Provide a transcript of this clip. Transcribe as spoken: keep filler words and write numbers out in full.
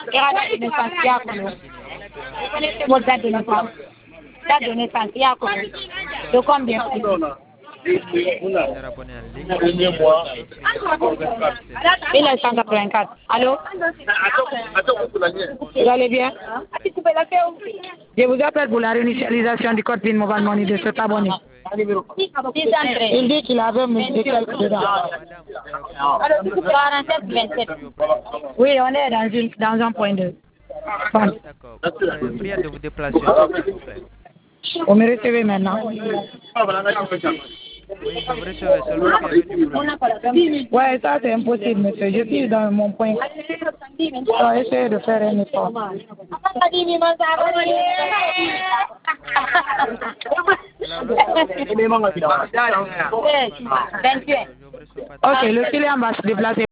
Et la date de naissance, il y a combien? Vous connaissez votre date de naissance? Date de naissance, il y a combien? De combien? mille neuf cent quatre-vingt-quatre. Allô? Vous allez bien? Je vous appelle pour la réinitialisation du code PIN Mobile Money de cet abonné. Il dit qu'il avait mis quelques dedans. quarante-sept vingt-sept. Oui, on est dans, une, dans un point deux. Bon. Prière de vous déplacer, s'il vous plaît. Vous me recevez maintenant? Oui, je vous recevais seulement qu'il y avait du bruit. Ouais, ça c'est impossible, monsieur. Je suis dans mon point. Je vais essayer de faire un effort. Ok, le client va se déplacer.